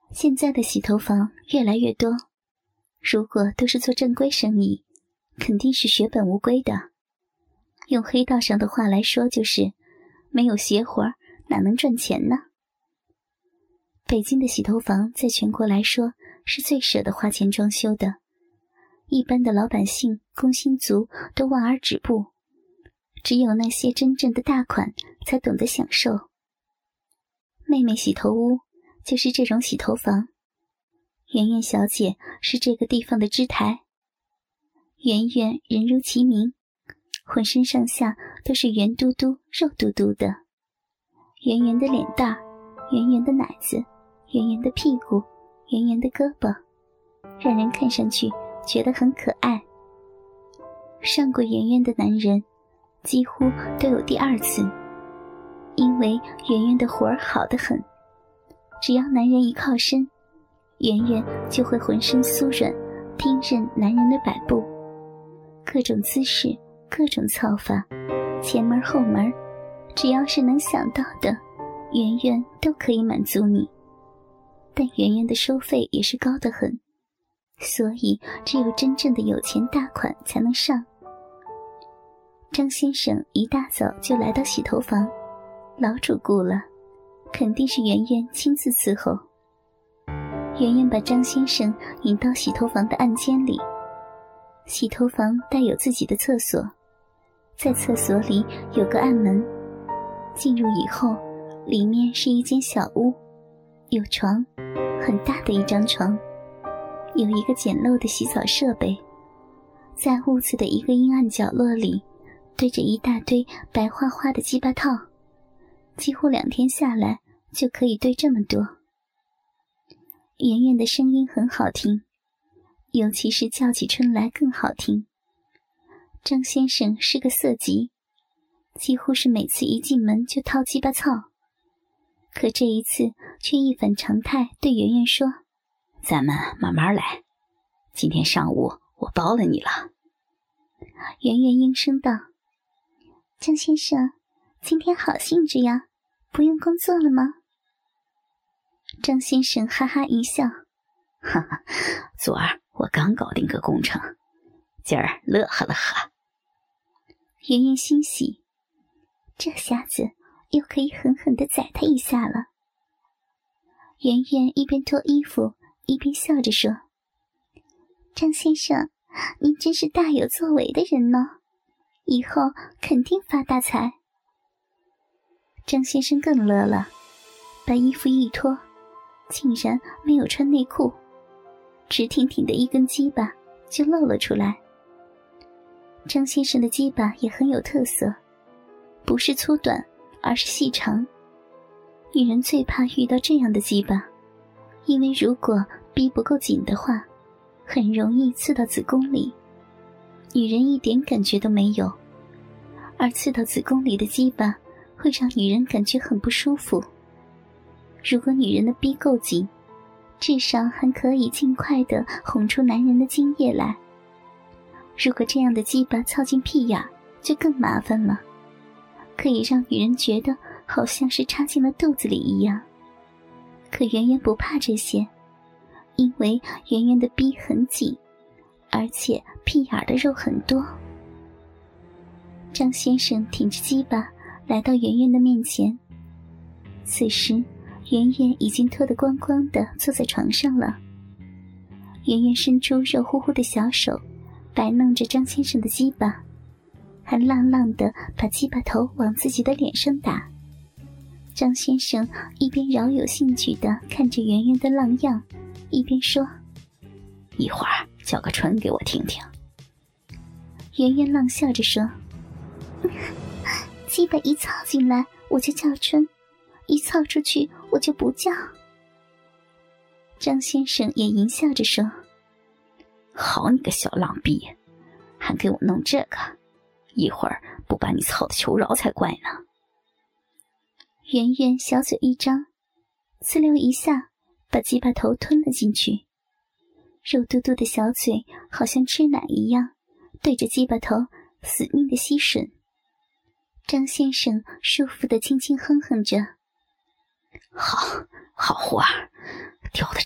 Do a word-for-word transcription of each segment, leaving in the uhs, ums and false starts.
现在的洗头房越来越多，如果都是做正规生意，肯定是血本无归的。用黑道上的话来说，就是没有邪活哪能赚钱呢？北京的洗头房在全国来说是最舍得花钱装修的，一般的老百姓工薪族都望而止步，只有那些真正的大款才懂得享受。妹妹洗头屋就是这种洗头房，圆圆小姐是这个地方的支台。圆圆人如其名，浑身上下都是圆嘟嘟肉嘟嘟的，圆圆的脸蛋，圆圆的奶子，圆圆的屁股，圆圆的胳膊，让人看上去觉得很可爱。上过圆圆的男人几乎都有第二次，因为圆圆的活儿好得很，只要男人一靠身，圆圆就会浑身酥软，听任男人的摆布，各种姿势，各种操法，前门后门，只要是能想到的，圆圆都可以满足你。但圆圆的收费也是高得很，所以只有真正的有钱大款才能上。张先生一大早就来到洗头房，老主顾了，肯定是圆圆亲自伺候。圆圆把张先生引到洗头房的暗间里，洗头房带有自己的厕所，在厕所里有个暗门，进入以后，里面是一间小屋，有床，很大的一张床，有一个简陋的洗澡设备，在屋子的一个阴暗角落里堆着一大堆白花花的鸡巴套，几乎两天下来就可以堆这么多。圆圆的声音很好听，尤其是叫起春来更好听。张先生是个色疾，几乎是每次一进门就掏鸡巴操，可这一次却一反常态，对圆圆说： 咱们慢慢来，今天上午我包了你了。 圆圆应声道：张先生，今天好兴致呀，不用工作了吗？张先生哈哈一笑： 哈哈，昨儿我刚搞定个工程，今儿乐呵乐呵。 圆圆欣喜，这下子又可以狠狠地宰他一下了。圆圆一边脱衣服一边笑着说：张先生，您真是大有作为的人呢，以后肯定发大财。张先生更乐了，把衣服一脱，竟然没有穿内裤，直挺挺的一根鸡巴就露了出来。张先生的鸡巴也很有特色，不是粗短，而是细长。女人最怕遇到这样的鸡巴，因为如果逼不够紧的话，很容易刺到子宫里，女人一点感觉都没有，而刺到子宫里的鸡巴会让女人感觉很不舒服。如果女人的逼够紧，至少还可以尽快地哄出男人的精液来。如果这样的鸡巴操进屁眼，就更麻烦了，可以让女人觉得好像是插进了肚子里一样。可圆圆不怕这些，因为圆圆的逼很紧，而且屁眼的肉很多。张先生挺着鸡巴来到圆圆的面前，此时圆圆已经脱得光光的坐在床上了。圆圆伸出肉乎乎的小手，摆弄着张先生的鸡巴，还浪浪地把鸡巴头往自己的脸上打。张先生一边饶有兴趣地看着圆圆的浪样，一边说： 一会儿叫个春给我听听。 圆圆浪笑着说：鸡巴一操进来我就叫春，一操出去我就不叫。张先生也淫笑着说： 好你个小浪逼，还给我弄这个，一会儿不把你操得求饶才怪呢。 圆圆小嘴一张，呲溜一下把鸡巴头吞了进去，肉嘟嘟的小嘴好像吃奶一样，对着鸡巴头死命的吸吮。张先生舒服地轻轻哼哼着： 好好活儿，吊得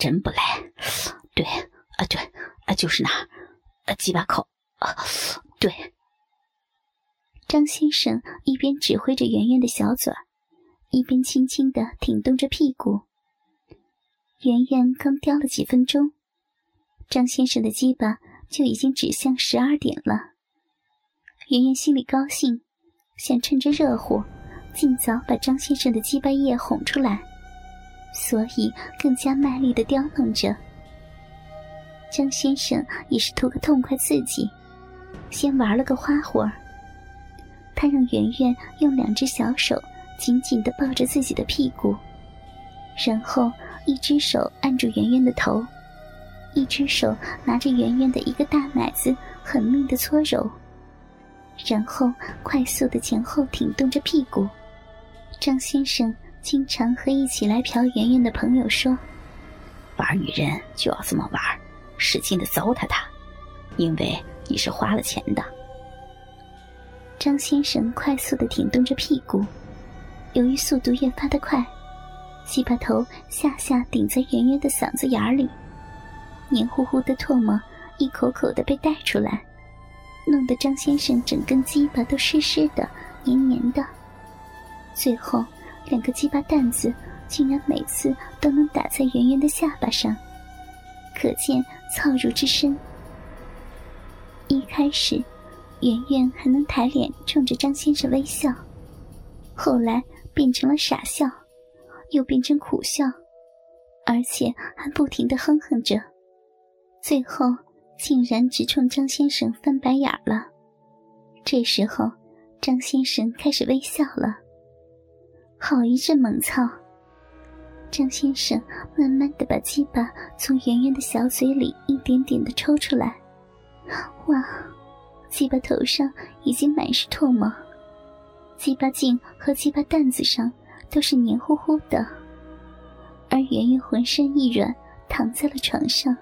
真不赖。对，啊对，啊就是那儿，啊鸡巴口，啊对。 张先生一边指挥着圆圆的小嘴，一边轻轻地挺动着屁股。圆圆刚叼了几分钟，张先生的鸡巴就已经指向十二点了。圆圆心里高兴，想趁着热乎尽早把张先生的鸡巴液哄出来，所以更加卖力地叼弄着。张先生也是图个痛快刺激，先玩了个花活儿。他让圆圆用两只小手紧紧地抱着自己的屁股，然后一只手按住圆圆的头，一只手拿着圆圆的一个大奶子狠命地搓揉，然后快速地前后挺动着屁股。张先生经常和一起来嫖圆圆的朋友说， 玩女人就要这么玩，使劲地糟蹋她，因为你是花了钱的。 张先生快速地挺动着屁股，由于速度越发的快，鸡巴头下下顶在圆圆的嗓子眼里，黏糊糊的唾沫一口口地被带出来，弄得张先生整根鸡巴都湿湿的黏黏的。最后两个鸡巴蛋子竟然每次都能打在圆圆的下巴上，可见操入之深。一开始圆圆还能抬脸冲着张先生微笑，后来变成了傻笑，又变成苦笑，而且还不停地哼哼着，最后竟然直冲张先生翻白眼了。这时候张先生开始微笑了，好一阵猛操。张先生慢慢地把鸡巴从圆圆的小嘴里一点点地抽出来，哇，鸡巴头上已经满是唾沫，鸡巴茎和鸡巴蛋子上都是黏糊糊的，而圆圆浑身一软，躺在了床上。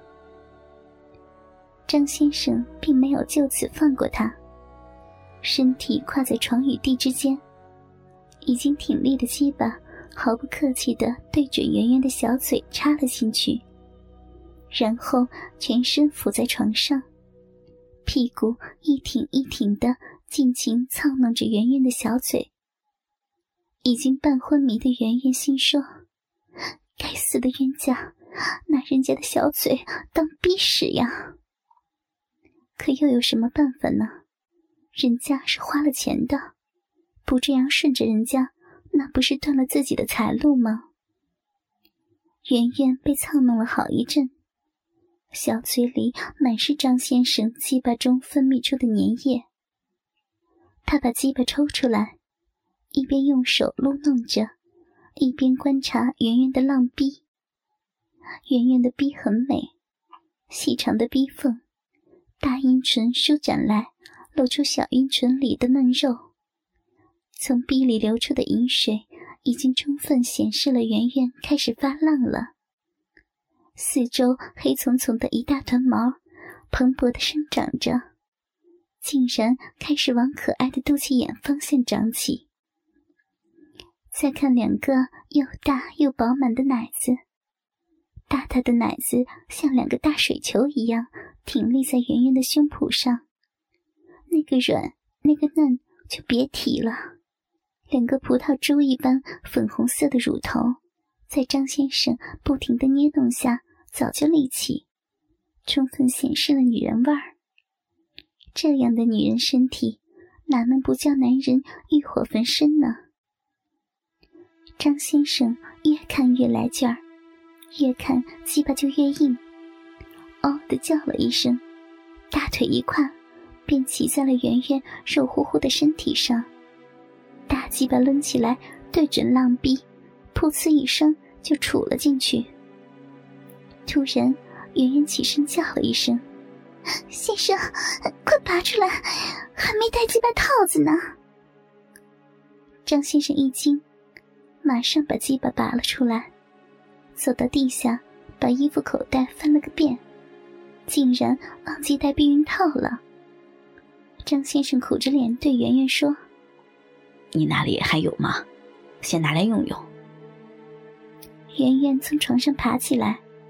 张先生并没有就此放过他，身体跨在床与地之间，已经挺立的鸡巴毫不客气地对准圆圆的小嘴插了进去，然后全身伏在床上，屁股一挺一挺地尽情操弄着圆圆的小嘴。已经半昏迷的圆圆心说，该死的冤家，拿人家的小嘴当逼使呀。可又有什么办法呢？人家是花了钱的，不这样顺着人家，那不是断了自己的财路吗？圆圆被操弄了好一阵，小嘴里满是张先生鸡巴中分泌出的粘液。他把鸡巴抽出来，一边用手撸弄着，一边观察圆圆的浪逼。圆圆的逼很美，细长的逼缝，大阴唇舒展来，露出小阴唇里的嫩肉。从逼里流出的饮水已经充分显示了圆圆开始发浪了。四周黑丛丛的一大团毛蓬勃地生长着，竟然开始往可爱的肚脐眼方向长起。再看两个又大又饱满的奶子，大大的奶子像两个大水球一样挺立在圆圆的胸脯上，那个软那个嫩就别提了。两个葡萄珠一般粉红色的乳头在张先生不停地捏动下早就立起，充分显示了女人味儿。这样的女人身体哪能不叫男人欲火焚身呢？张先生越看越来劲儿，越看鸡巴就越硬，嗷地叫了一声，大腿一跨，便骑在了圆圆肉乎乎的身体上，大鸡巴抡起来对准浪逼，噗呲一声就杵了进去。突然圆圆起身叫了一声，先生快拔出来，还没带鸡巴套子呢。张先生一惊，马上把鸡巴拔了出来，走到地下把衣服口袋翻了个遍，竟然忘记带避孕套了。张先生苦着脸对圆圆说， 你那里还有吗？先拿来用用。 圆圆从床上爬起来，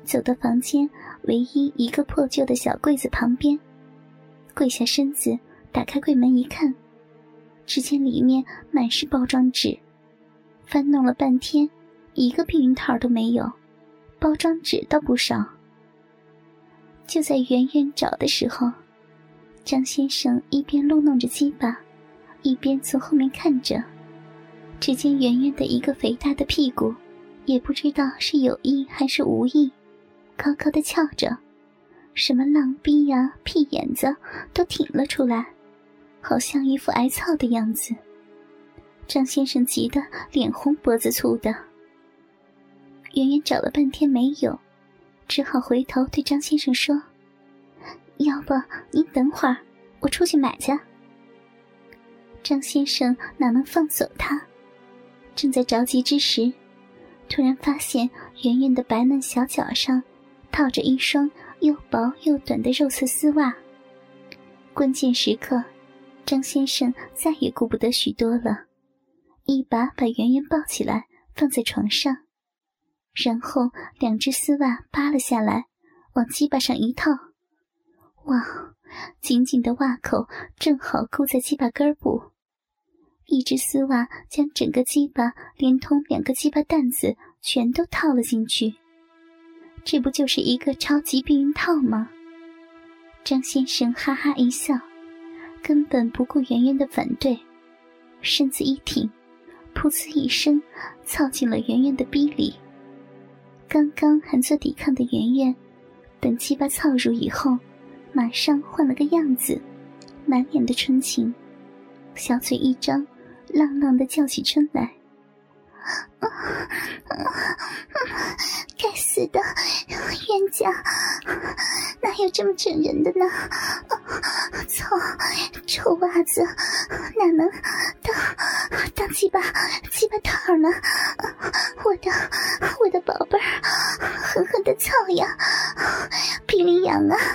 走到房间唯一一个破旧的小柜子旁边，跪下身子打开柜门一看，只见里面满是包装纸，翻弄了半天一个避孕套都没有，包装纸倒不少。就在圆圆找的时候，张先生一边撸弄着鸡巴，一边从后面看着。只见圆圆的一个肥大的屁股，也不知道是有意还是无意，高高的翘着，什么浪逼呀、屁眼子都挺了出来，好像一副挨操的样子。张先生急得脸红脖子粗的。圆圆找了半天没有，只好回头对张先生说：要不您等会儿，我出去买去。张先生哪能放走他，正在着急之时，突然发现圆圆的白嫩小脚上套着一双又薄又短的肉色丝袜。关键时刻，张先生再也顾不得许多了，一把把圆圆抱起来放在床上，然后两只丝袜扒了下来，往鸡巴上一套。哇，紧紧的袜口正好勾在鸡巴根部，一只丝袜将整个鸡巴连同两个鸡巴蛋子全都套了进去。这不就是一个超级避孕套吗？张先生哈哈一笑，根本不顾圆圆的反对，身子一挺，噗呲一声操进了圆圆的逼里。刚刚还做抵抗的圆圆，等鸡巴操入以后，马上换了个样子，满脸的纯情，小嘴一张，浪浪地叫起声来。该死的冤家，哪有这么整人的呢？操，臭袜子哪能当当鸡巴鸡巴套呢？我的我的宝贝儿，狠狠地操呀，比里痒啊！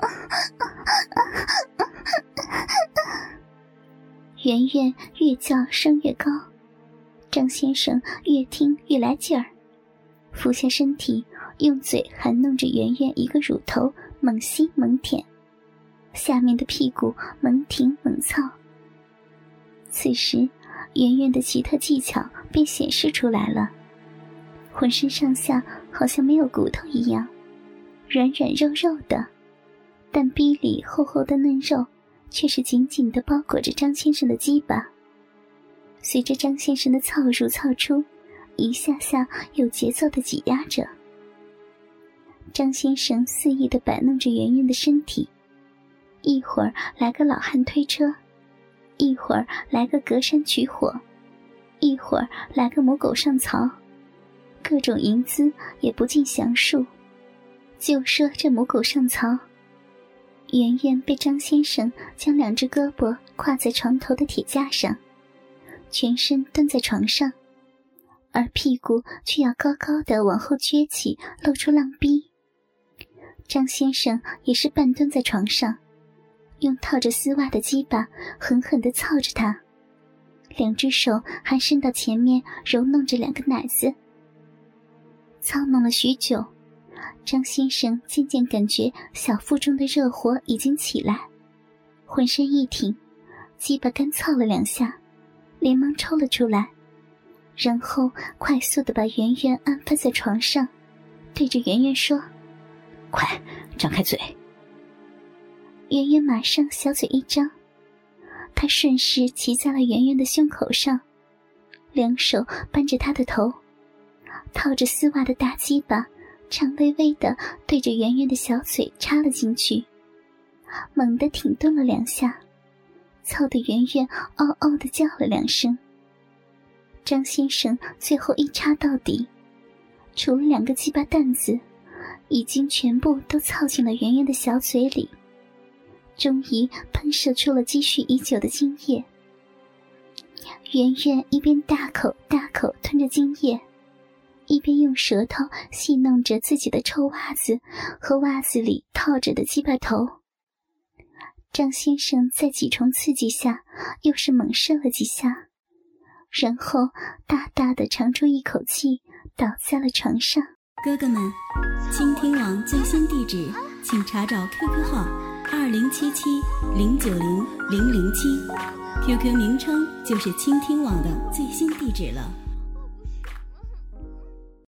圆圆越叫声越高，张先生越听越来劲儿，俯下身体，用嘴含弄着圆圆一个乳头，猛吸猛舔，下面的屁股猛挺猛操。此时圆圆的奇特技巧便显示出来了，浑身上下好像没有骨头一样，软软肉肉的，但逼里厚厚的嫩肉却是紧紧地包裹着张先生的鸡巴。随着张先生的操入操出，一下下有节奏地挤压着。张先生肆意地摆弄着圆圆的身体，一会儿来个老汉推车，一会儿来个隔山取火，一会儿来个母狗上槽，各种淫姿也不尽详述。就说这母狗上槽，圆圆被张先生将两只胳膊跨在床头的铁架上，全身蹲在床上，而屁股却要高高的往后撅起，露出浪逼。张先生也是半蹲在床上，用套着丝袜的鸡巴狠狠地操着他，两只手还伸到前面揉弄着两个奶子。操弄了许久，张先生渐渐感觉小腹中的热火已经起来，浑身一挺，鸡巴干操了两下，连忙抽了出来，然后快速地把圆圆安放在床上，对着圆圆说：快张开嘴。圆圆马上小嘴一张，他顺势骑在了圆圆的胸口上，两手扳着她的头，套着丝袜的大鸡巴长微微地对着圆圆的小嘴插了进去，猛地挺动了两下，操得圆圆嗷嗷地叫了两声。张先生最后一插到底，除了两个鸡巴蛋子，已经全部都操进了圆圆的小嘴里，终于喷射出了积蓄已久的精液。圆圆一边大口大口吞着精液，一边用舌头戏弄着自己的臭袜子和袜子里套着的鸡巴头。张先生在几重刺激下又是猛射了几下，然后大大的长出一口气，倒在了床上。 哥哥们，今天听网最新地址，请查找 Q Q 号二零七七零九零零零七 ，Q Q 名称就是倾听网的最新地址了。